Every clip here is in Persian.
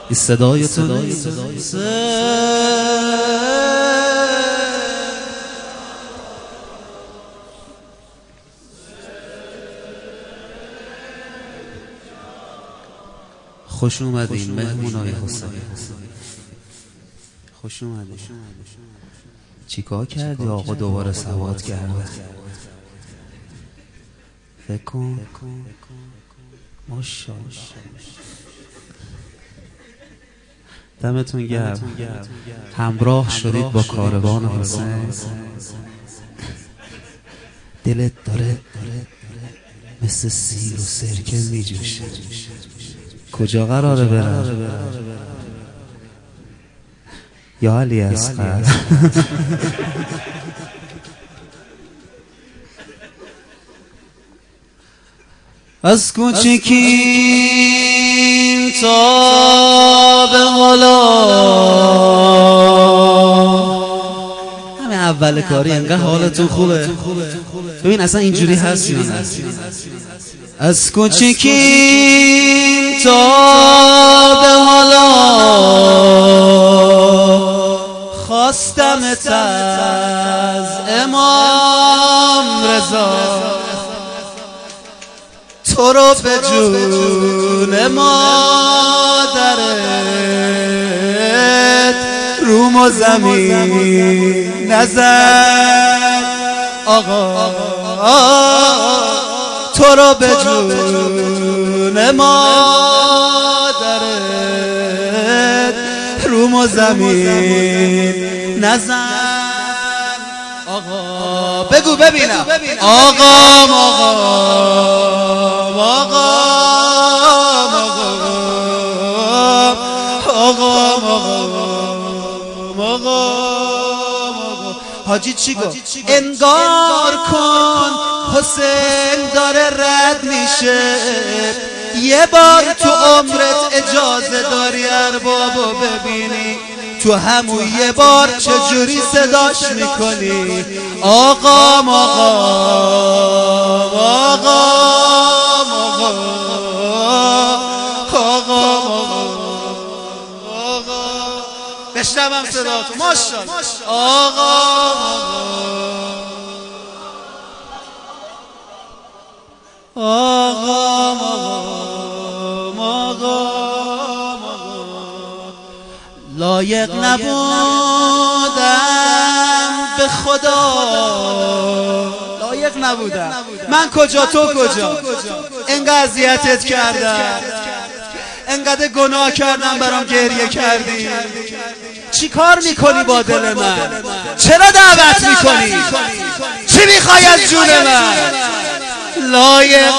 این صدای تو خوش اومدین مهمونای حسین، خوش اومدین. چیکار کردی آقا دوباره سواد کرده؟ فکر کن ماشاءالله. دمتون گرم، همراه شدید با کاروان حسین. دلت داره مثل سیر و سرکه میجوشه. کجا قراره برم؟ یا علی اصغر از کوچکیم تا به حالا، همه اول کاری انقدر حالتون خوبه. ببین اصلا اینجوری هست یا نه؟ از کوچکیم تا به حالا خواستمت از امام رضا، تو رو به جون مادرت روم و زمین نزد آقا، تو رو به جون مادرت روم و زمین نزد آقا. بگو ببینم آقا حاجی چی گفت؟ انگار کن حسین داره رد میشه، یه بار تو عمرت اجازه داری اربابو ببینی، تو همون یه بار چجوری صداش میکنی؟ آقا بشنوم صداتو ماشاءالله. لایق نبودم به خدا، لایق نبودم. من کجا تو کجا؟ انقدر اذیتت کردم، انقدر گناه کردم برام گریه کردی. چی کار میکنی با دل من؟ چرا دعوت میکنی؟ چی میخوای از جون من؟ لایق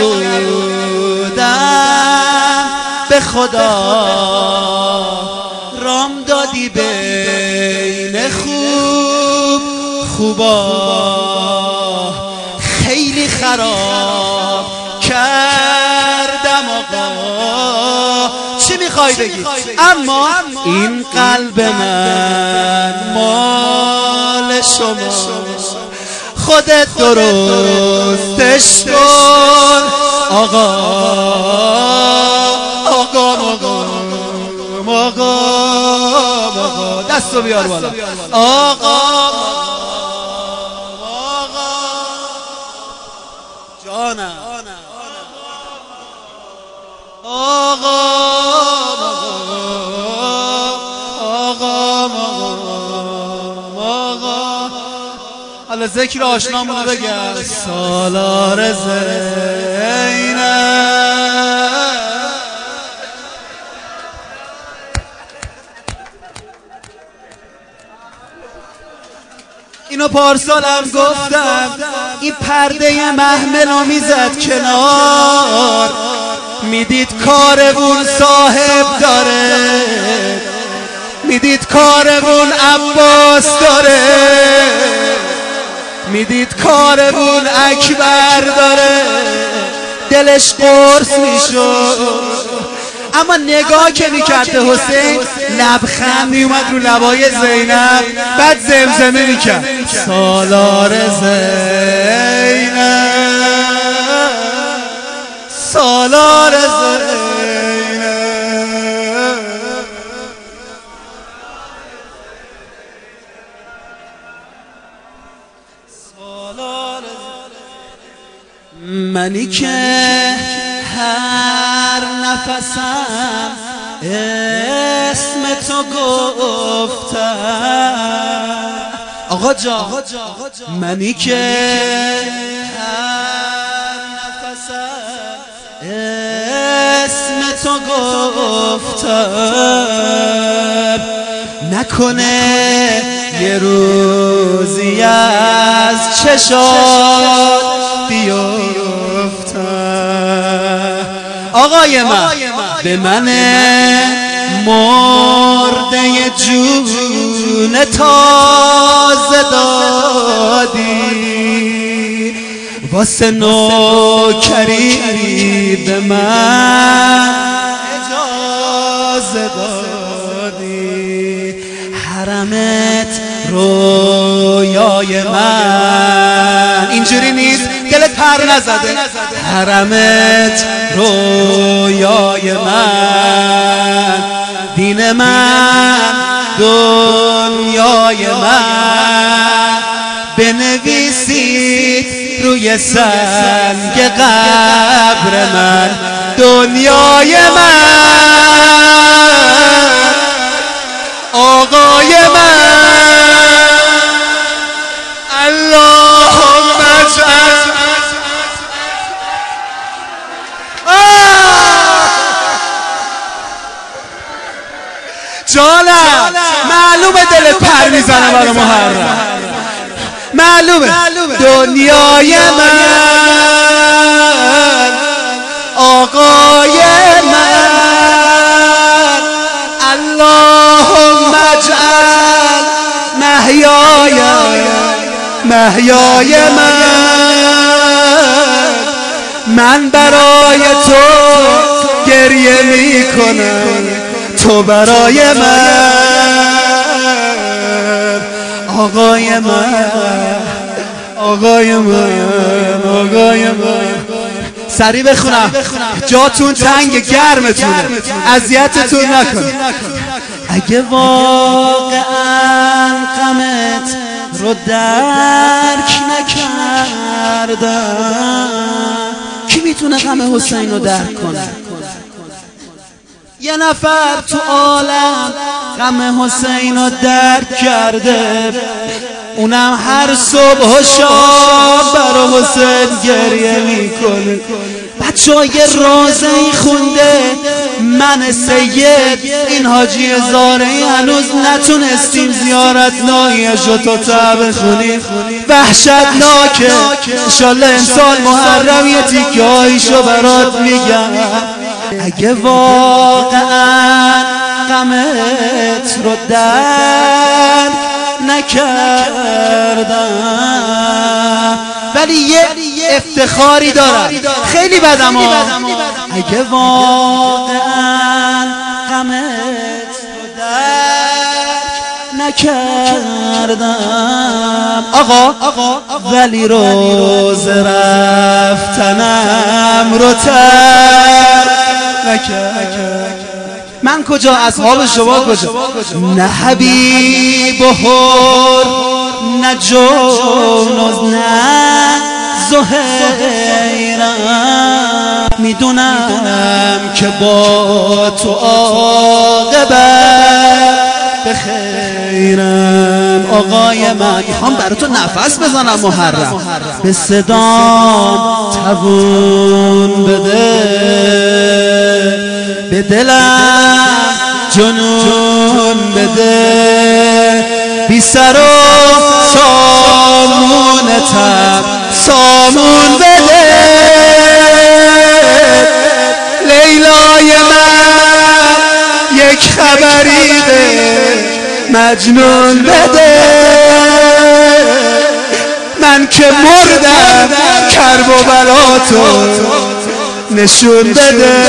نبودم به خدا، رام دادی بین خوبا، خیلی خراب کردم آقا. چی میخوای بگی؟ اما این قلب من مال شما، خودت درستش کن آقا. دستو بیار بالا آقا. جانم حالا ذکر آشنامونو بگم. سالار زینب اینو پارسال هم گفتم، این پرده محملو میزد کنار، میدید کاروون صاحب داره، میدید کاروون عباس داره، میدید کاروون اکبر داره، دلش قرص میشد. اما نگاه که میکرد حسین، لبخند میومد رو لبای زینب، بعد زمزمه میکرد سالار زینب، سالار زینب. منی که هر نفسم اسم تو گفتم. آقا جا منی که هر نفسم اسم تو گفتم، نکنه یه روزی از چشات بیفتم. آقای من به من مرده جون تازه دادی، واسه نوکری به من اجازه دادی، حرمت رویای من اینجوری نیست دلت پر نزده، حرمت رویای من، دین من دنیای من، بنویسید روی سنگ قبر من دنیای من، آقای من. اللهم اجعل جانم معلومه دلت پر میزنه برای محرم، معلومه دنیای من، آقای من. اللهم اجعل محیای من برای تو گریه میکنم، تو برای من، آقای من، آقای من، آقای من. سریع بخونم جاتون تنگ گرمتونه، اذیتتون نکن. اگه واقعا غمت رو درک نکردم، کی میتونه غم حسین رو درک کنه؟ یه نفر تو عالم غم حسین رو درک کرده، اونم هر صبح و شام برای حسین گریه میکنه. بچه‌ها یه رازه‌ای خونده من سید این حاجی زارعی هنوز نتونستیم زیارت ناییشو تا بخونیم، وحشتناکه. انشالله امسال محرم یه تیکه هایشو برات میگم. اگه واقعا غمت رو درک نکردم، ولی یه افتخاری دارم خیلی بدم ها، اگه واقعا غمت رو درک نکردم آقا، ولی روز رفتنم رو ترک نکردم. من کجا؟ اصحاب شما کجا؟ نه حبیب و حر، نه جون نه زهیرم، میدونم که با تو عاقبت بخیرم. آقای من میخوام برای تو نفس بزنم محرم، به صدام توون بده، به دلم جنون بده، بی سر و سامونتم سامون بده، لیلای من یک خبریده مجنون بده، من که مردم کرب و بلاتو نشون بده،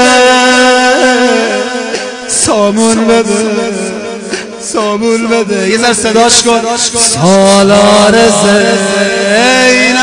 سامون بده، سامون بده. یه ذره صداش کن. سالار زینب،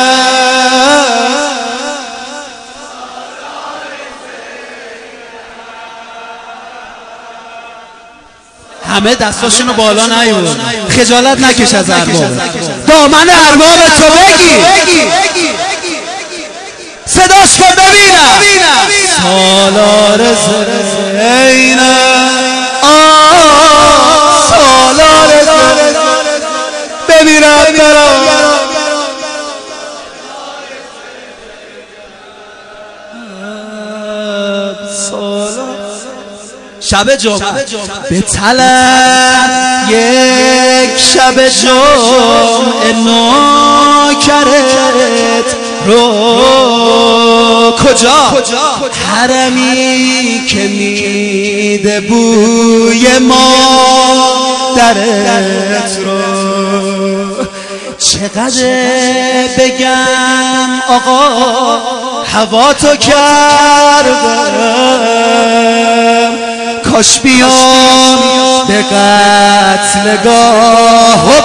همه دستاشونو بالا نیارن، خجالت نکش از ارباب، دامن ارباب تو بگی. صداش کن ببینم سالار زینب سالار زینب ببینم برام شب جمعه به طلب یک شب جمعه نوکرت رو کجا حرمی که میده بوی مادرت رو چقدر بگم آقا هوا تو کردم کاش بیام به قتلگاه و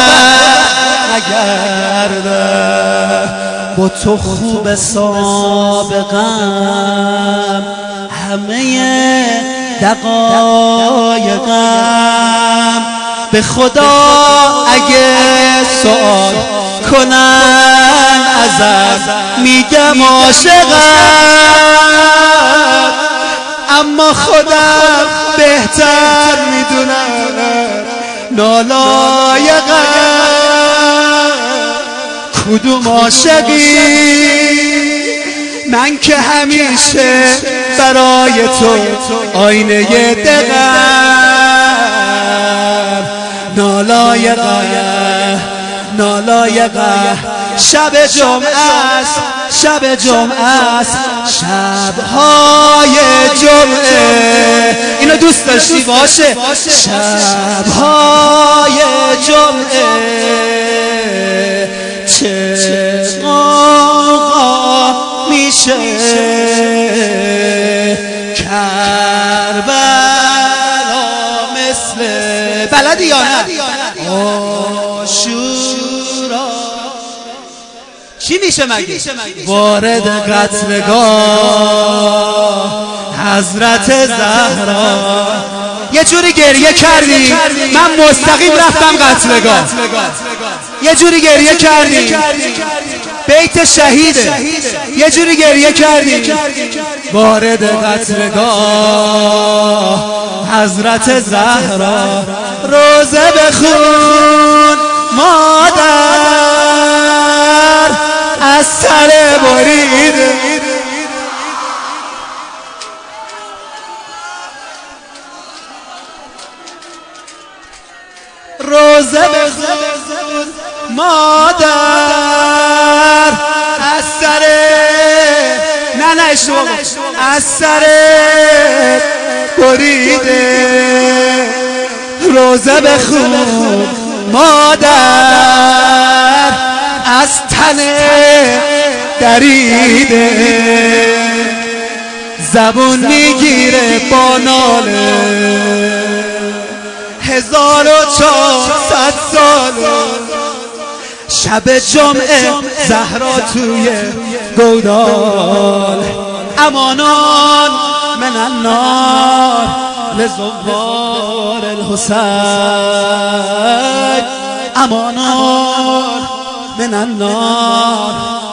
برگردم با تو خوب سابقم همه دقایقم به خدا اگه سوال کنن ازم میگم عاشقم اما خودم بهتر میدونم نالایقم کدوم عاشقی من که همیشه برای تو آینه دقم نالایقم شب جمعه است شب‌های جمعه اینو دوست داشتی باشه شب‌های جمعه چه قاقا میشه کربلا مثل بلدی یا نه آشورا چی میشه مگه وارد قتلگاه حضرت زهرا یه جوری گریه کردی من مستقیم رفتم قتلگاه یه جوری گریه کردی بیت شهیده یه جوری گریه کردی وارد قتلگاه حضرت زهرا روزه بخون مادر از سر بریده روزه بخون مادر از سر نه اشتباه از سر بریده روزه بخون مادر از تن دریده زبون میگیره با ناله 1400 ساله شب جمعه زهرا توی گودال امانان من النار لزوار الحسین امانان من النار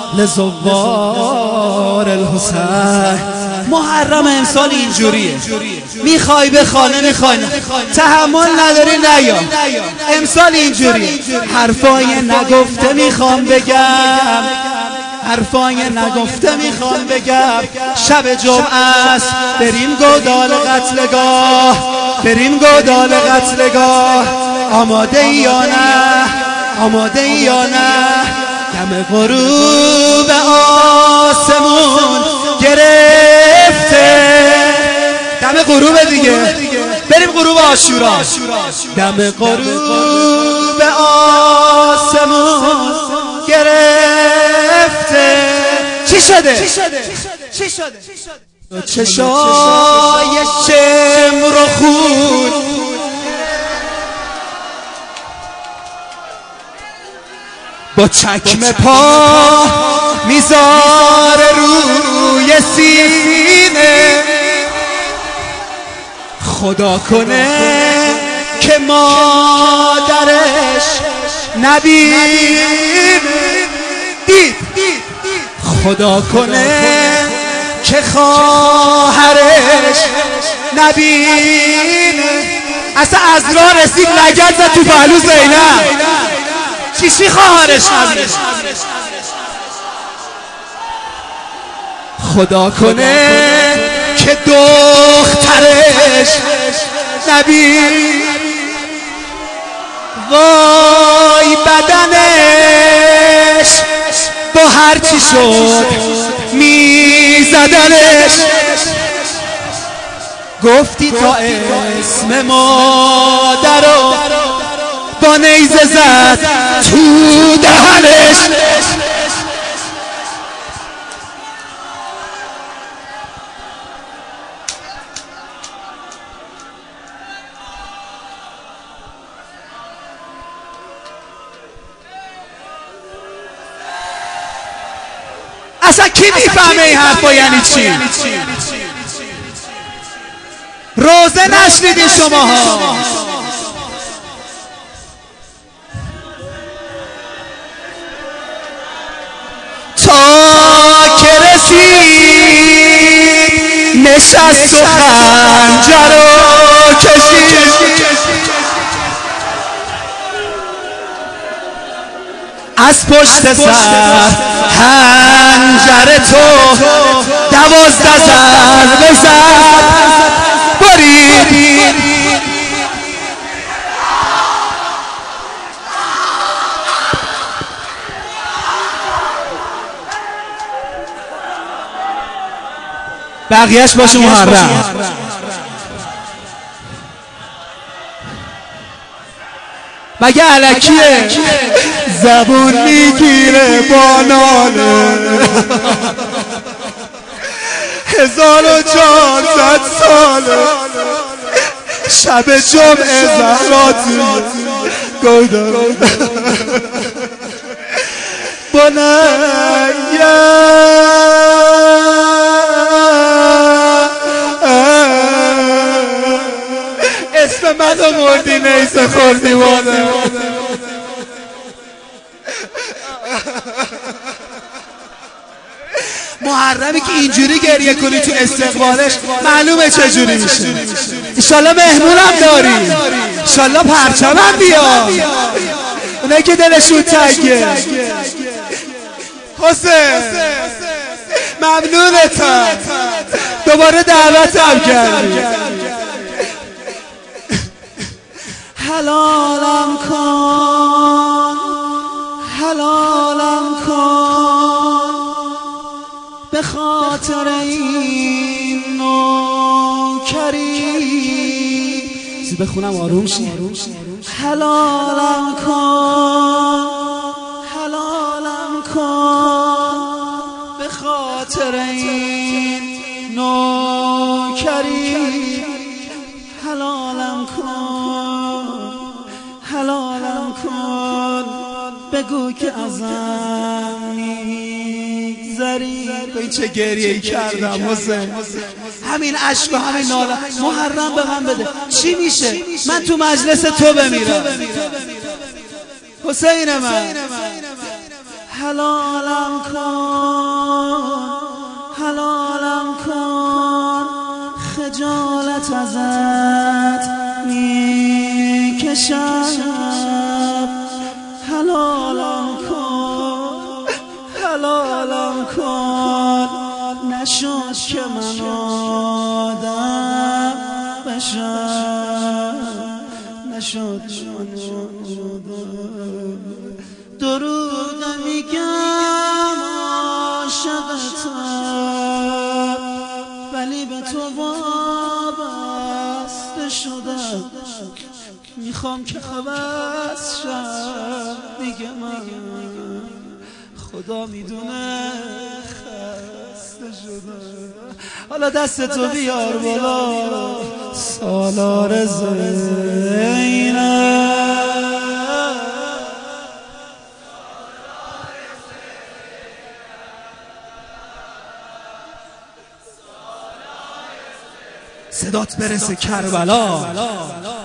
لزوار الحسین محرم امسال اینجوریه میخوای به خانه میخوای تحمل نداری نیا امسال اینجوریه حرفای نگفته میخوام بگم حرفای نگفته میخوام بگم شب جمعه است بریم گودال قتلگاه آماده ای یا نه دم غروب آسمون گرفته دم غروب دیگه بریم غروب عاشورا دم غروب آسمون گرفته چی شده چشای شمر و خون با چکمه پا میذاره روی سینه خدا کنه که مادرش نبینه دید خدا کنه که خواهرش نبین اصلا از راه رسید لگد زد تو پهلو زینب چی خواهرش نبین خدا کنه که دخترش نبین وای بدنش با هر چی شد میزدنش گفتی تا اسم مادرو با نیزه زد تو دهنش اصلا کی میفهمه این حرفا یعنی چی؟ روزه نشنیدین شماها تا که رسید نشست و خنجر رو کشید از پشت سر خنجر تو 12 ضربه زد برید بقیهش باشه محرم مگه علکیه زبون میگیره با ناله 1400 ساله شب جمعه زهراتی گودم بنیه اسم منو مردی نیسه خوردی مادر محرمی که اینجوری گریه کنی تو استقبالش معلومه چجوری میشه انشالله مهمونم داری انشالله پرچمم بیا اونایی که دلشون تنگه حسین ممنونتم دوباره دعوتم کردی حلالم کن حلالم کن به خاطر این نوکری بخونم آروم شی حلالم کن حلالم کن به خاطر این نوکری حلالم کن حلالم کن بگو که ازم میگذری به چه گریه‌ای کردم حسین همین عشق و همین ناله محرم به من بده چی میشه من تو مجلس تو بمیرم حسین من حلالم کن حلالم کن خجالت ازت میکشم حلالم کن حلالم کن نشد که من آدم بشم نشد من آدم درود میگم عاشقتم ولی به تو وابسته شدم میخوام که عوض شم دیگه من خدا میدونه خسته شدم حالا دست تو بیار بالا سالار زینب صدات برسه کربلا